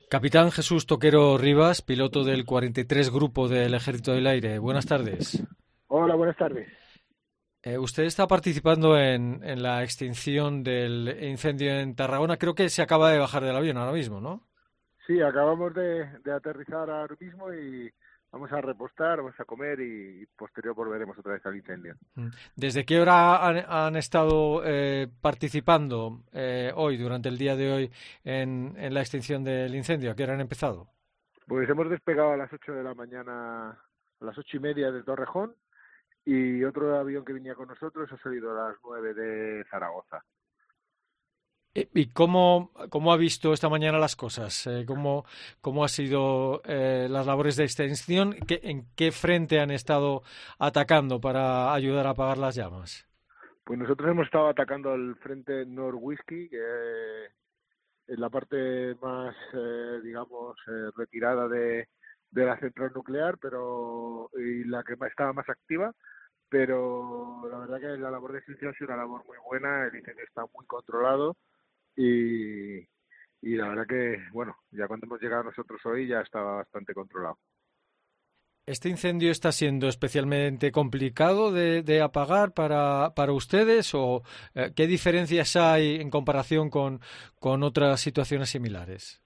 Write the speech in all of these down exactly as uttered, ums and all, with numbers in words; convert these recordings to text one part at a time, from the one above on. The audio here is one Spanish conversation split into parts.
Capitán Jesús Toquero Rivas, piloto del cuarenta y tres Grupo del Ejército del Aire. Buenas tardes. Hola, buenas tardes. Eh, usted está participando en, en la extinción del incendio en Tarragona. Creo que se acaba de bajar del avión ahora mismo, ¿no? Sí, acabamos de, de aterrizar ahora mismo y vamos a repostar, vamos a comer y, y posterior volveremos otra vez al incendio. Mm. ¿Desde qué hora han, han estado eh, participando eh, hoy, durante el día de hoy, en, en la extinción del incendio? ¿A qué hora han empezado? Pues hemos despegado a las ocho de la mañana, a las ocho y media de Torrejón, y otro avión que venía con nosotros ha salido a las nueve de Zaragoza. Eh, ¿Y cómo, cómo ha visto esta mañana las cosas? Eh, ¿cómo, cómo ha sido eh, las labores de extinción? ¿Qué- ¿En qué frente han estado atacando para ayudar a apagar las llamas? Pues nosotros hemos estado atacando al frente Nord-Whisky, que es la parte más, eh, digamos, eh, retirada de, de la central nuclear, pero y la que más- estaba más activa. Pero la verdad que la labor de extinción ha sido una labor muy buena, el incendio está muy controlado y, y la verdad que, bueno, ya cuando hemos llegado nosotros hoy ya estaba bastante controlado. ¿Este incendio está siendo especialmente complicado de, de apagar para, para ustedes o eh, qué diferencias hay en comparación con, con otras situaciones similares?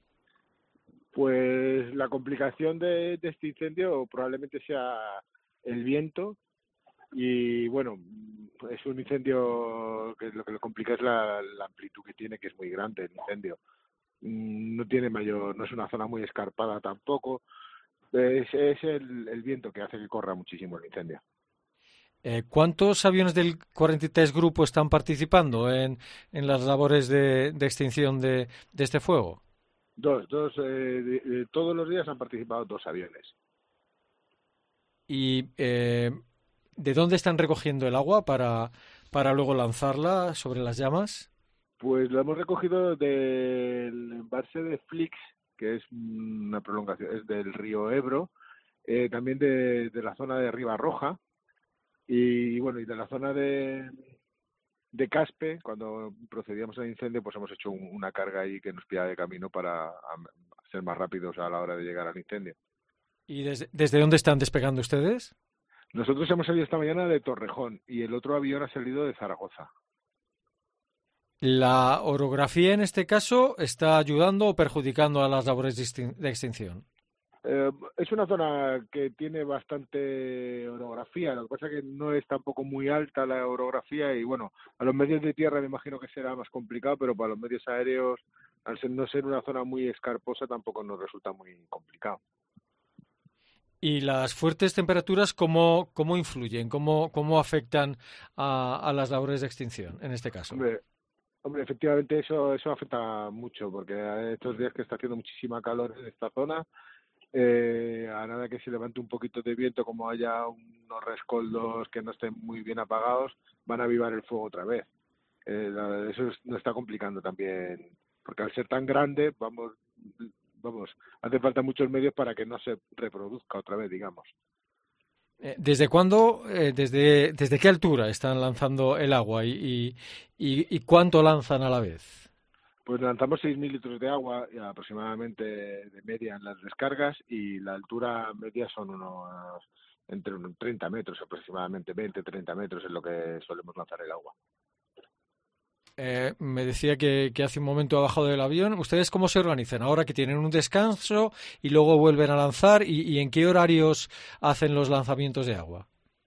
Pues la complicación de, de este incendio probablemente sea el viento y bueno, es un incendio que lo que lo complica es la, la amplitud que tiene, que es muy grande el incendio. Mm, No tiene mayor, no es una zona muy escarpada tampoco. Es, es el, el viento que hace que corra muchísimo el incendio. Eh, ¿cuántos aviones del cuarenta y tres Grupo están participando en, en las labores de, de extinción de, de este fuego? Dos, dos, eh, de- de- todos los días han participado dos aviones. ¿Y eh, de dónde están recogiendo el agua para, para luego lanzarla sobre las llamas? Pues lo hemos recogido del embalse de Flix, que es una prolongación, es del río Ebro, eh, también de, de la zona de Ribarroja y bueno, y de la zona de, de Caspe, cuando procedíamos al incendio, pues hemos hecho un- una carga ahí que nos pilla de camino para am, ser más rápidos a la hora de llegar al incendio. ¿Y desde, desde dónde están despegando ustedes? Nosotros hemos salido esta mañana de Torrejón y el otro avión ha salido de Zaragoza. ¿La orografía en este caso está ayudando o perjudicando a las labores de extin- de extinción? Eh, es una zona que tiene bastante orografía, lo que pasa es que no es tampoco muy alta la orografía y bueno, a los medios de tierra me imagino que será más complicado, pero para los medios aéreos, al ser, no ser una zona muy escarposa, tampoco nos resulta muy complicado. ¿Y las fuertes temperaturas cómo, cómo influyen? ¿Cómo, cómo afectan a, a las labores de extinción en este caso? Hombre, hombre, efectivamente eso, eso afecta mucho, porque estos días que está haciendo muchísima calor en esta zona, eh, a nada que se levante un poquito de viento, como haya unos rescoldos que no estén muy bien apagados, van a avivar el fuego otra vez. Eh, la- eso es- nos está complicando también, porque al ser tan grande, vamos, vamos, hace falta muchos medios para que no se reproduzca otra vez, digamos. Eh, ¿Desde cuándo, eh, desde, desde qué altura están lanzando el agua y, y, y- y cuánto lanzan a la vez? Pues lanzamos seis mil litros de agua y aproximadamente de media en las descargas y la altura media son unos entre unos treinta metros aproximadamente, veinte treinta metros es lo que solemos lanzar el agua. Eh, me decía que, que hace un momento ha bajado del avión. ¿Ustedes cómo se organizan? Ahora que tienen un descanso y luego vuelven a lanzar, ¿y, y en qué horarios hacen los lanzamientos de agua?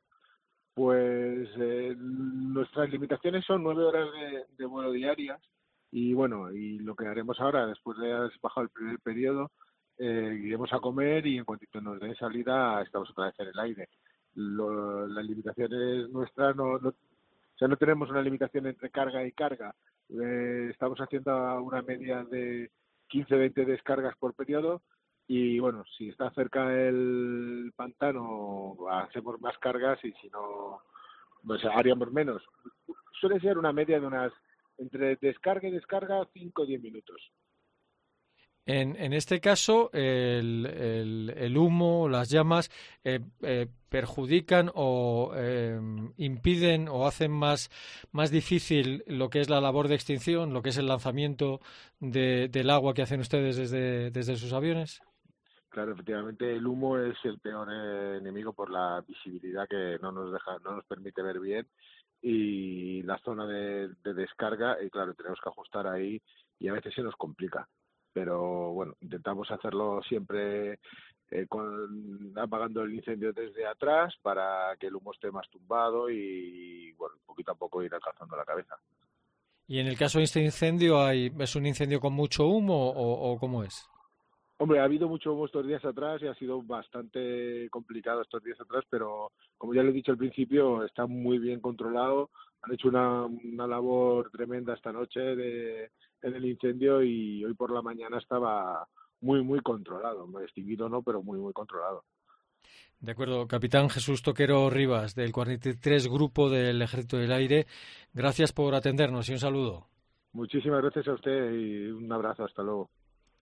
Pues eh, nuestras limitaciones son nueve horas de, de vuelo diarias y bueno, y lo que haremos ahora, después de haber bajado el primer periodo, eh, iremos a comer y en cuanto nos den salida estamos otra vez en el aire. Lo, las limitaciones nuestras no, no, o sea, no tenemos una limitación entre carga y carga. Eh, estamos haciendo una media de quince veinte descargas por periodo y bueno, si está cerca el pantano, hacemos más cargas y si no, pues haríamos menos. Suele ser una media de unas, entre descarga y descarga, cinco o diez minutos. En, en este caso, el, el, el humo, las llamas, eh, eh, perjudican o eh, impiden o hacen más, más difícil lo que es la labor de extinción, lo que es el lanzamiento de, del agua que hacen ustedes desde, desde sus aviones. Claro, efectivamente, el humo es el peor eh, enemigo por la visibilidad que no nos deja, no nos permite ver bien, y la zona de, de descarga, y claro, tenemos que ajustar ahí y a veces se nos complica. Pero bueno, intentamos hacerlo siempre eh, con, apagando el incendio desde atrás para que el humo esté más tumbado y bueno, poquito a poco ir alcanzando la cabeza. Y en el caso de este incendio, hay, ¿es un incendio con mucho humo o, o cómo es? Hombre, ha habido mucho humo estos días atrás y ha sido bastante complicado estos días atrás, pero como ya lo he dicho al principio, está muy bien controlado. Han hecho una, una labor tremenda esta noche de, en el incendio, y hoy por la mañana estaba muy, muy controlado. Extinguido no, pero muy, muy controlado. De acuerdo, capitán Jesús Toquero Rivas, del cuarenta y tres Grupo del Ejército del Aire. Gracias por atendernos y un saludo. Muchísimas gracias a usted y un abrazo. Hasta luego.